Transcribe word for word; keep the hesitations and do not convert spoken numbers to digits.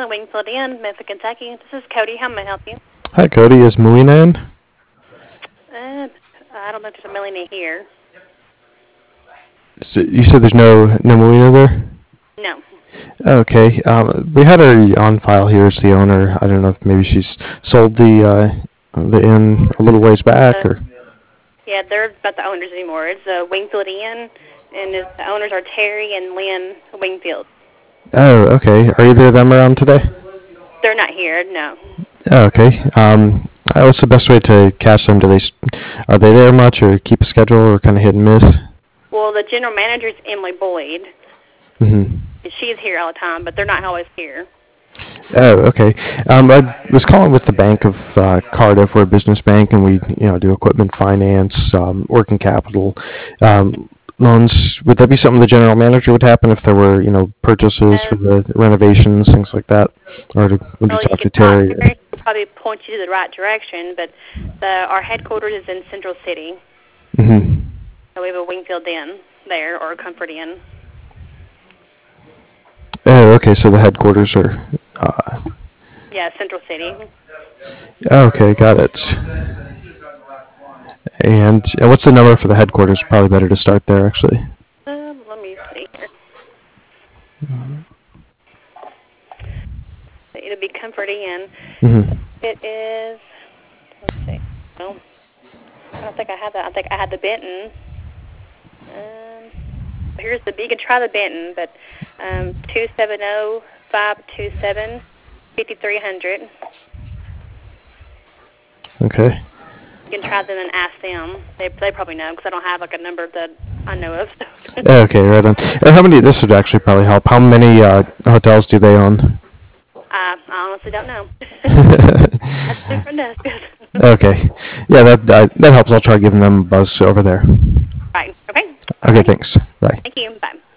Wingfield Inn, Memphis, Kentucky. This is Cody. How may I help you? Hi, Cody. Is Melina in? Uh, I don't know if there's a Melina here. So you said there's no no Melina there? No. Okay. Um, we had her on file here as the owner. I don't know if maybe she's sold the uh, the inn a little ways back, Uh, or. yeah, they're not the owners anymore. It's uh, Wingfield Inn, and the owners are Terry and Lynn Wingfield. Oh, okay. Are either of them around today? They're not here, no. Oh, okay. Um, uh, what's the best way to catch them? Do they s- are they there much, or keep a schedule, or kind of hit and miss? Well, the general manager is Emily Boyd. Mm-hmm. She's here all the time, but they're not always here. Oh, okay. Um, I was calling with the Bank of uh, Cardiff. We're a business bank, and we, you know, do equipment finance, um, working capital um, loans. Would that be something the general manager would happen if there were, you know, purchases for Um, the renovations, things like that, or to, would you well, you talk to could talk Terry? to her. She'll probably point you to the right direction, but the, our headquarters is in Central City. Mm-hmm. So we have a Wingfield Inn there, or a Comfort Inn. Oh, okay. So the headquarters are. Uh, Yeah, Central City. okay, got it. And uh, what's the number for the headquarters? Probably better to start there, actually. Um, let me see here. It'll be Comfort Inn. Mm-hmm. It is, let's see. Well, I don't think I have that. I think I had the Benton. Um, here's the, you can try the Benton, but um, two seven zero, five two seven, five three zero zero. Okay. You can try them and ask them. They they probably know, because I don't have like a number that I know of. Okay, right on. And how many? This would actually probably help. How many uh, hotels do they own? I, I honestly don't know. That's different desk. Okay. Yeah, that uh, that helps. I'll try giving them a buzz over there. Right. Okay. Okay, thanks. Bye. Thank you. Bye.